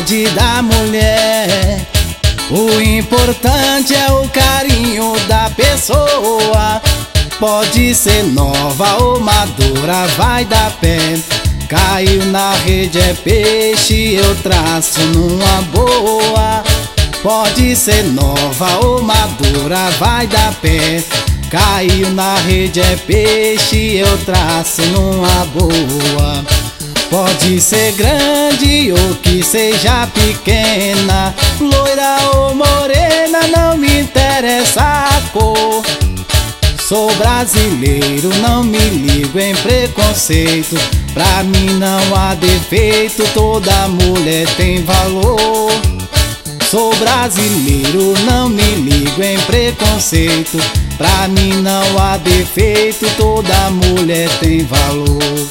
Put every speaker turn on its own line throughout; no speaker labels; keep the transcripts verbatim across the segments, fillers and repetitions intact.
vaidade da mulher. O importante é o carinho da pessoa. Pode ser nova ou madura, vai dar pé. Caiu na rede é peixe, eu traço numa boa. Pode ser nova ou madura, vai dar pé. Caiu na rede é peixe, eu traço numa boa. Pode ser grande ou que seja pequena, loira ou morena, não me interessa a cor. Sou brasileiro, não me ligo em preconceito. Pra mim não há defeito, toda mulher tem valor. Sou brasileiro, não me ligo em preconceito. Pra mim não há defeito, toda mulher tem valor.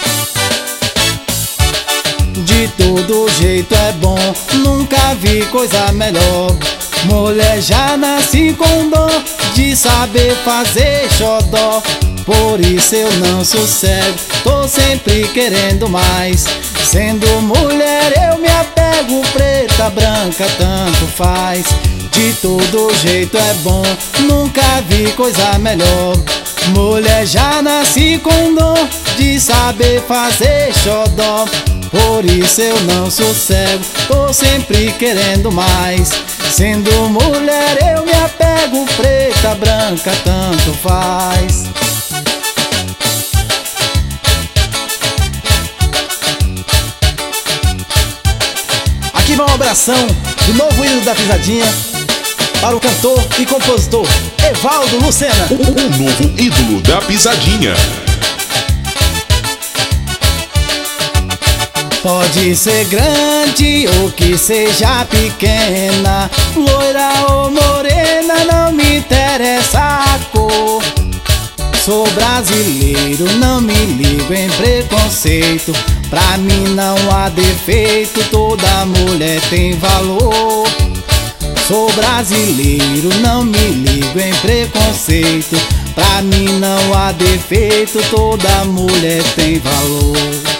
De todo jeito é bom, nunca vi coisa melhor. Mulher já nasci com dom de saber fazer xodó. Por isso eu não sossego, tô sempre querendo mais. Sendo mulher eu me apego, preta, branca, tanto faz. De todo jeito é bom, nunca vi coisa melhor. Mulher já nasci com dom de saber fazer xodó. Por isso eu não sossego, tô sempre querendo mais. Sendo mulher eu me apego, preta, branca, tanto faz. Aqui vai uma abração do novo ídolo da pisadinha para o cantor e compositor Evaldo Lucena.
O novo ídolo da pisadinha.
Pode ser grande ou que seja pequena, loira ou morena, não me interessa a cor. Sou brasileiro, não me ligo em preconceito. Pra mim não há defeito, toda mulher tem valor. Sou brasileiro, não me ligo em preconceito. Pra mim não há defeito, toda mulher tem valor.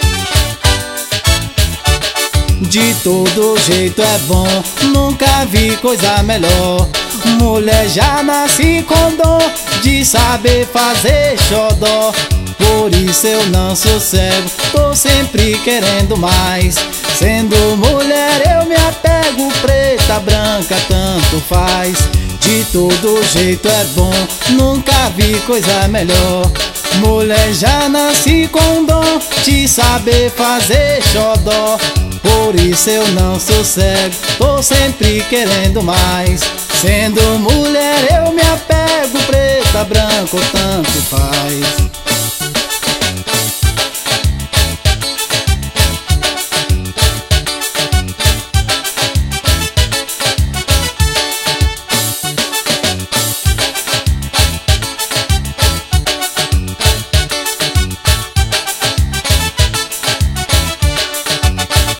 De todo jeito é bom, nunca vi coisa melhor. Mulher já nasci com dom de saber fazer xodó. Por isso eu não sossego, tô sempre querendo mais. Sendo mulher eu me apego, preta, branca, tanto faz. De todo jeito é bom, nunca vi coisa melhor. Mulher já nasci com dom de saber fazer xodó. Por isso eu não sossego, tô sempre querendo mais. Sendo mulher eu me apego, preta, branca, tanto faz.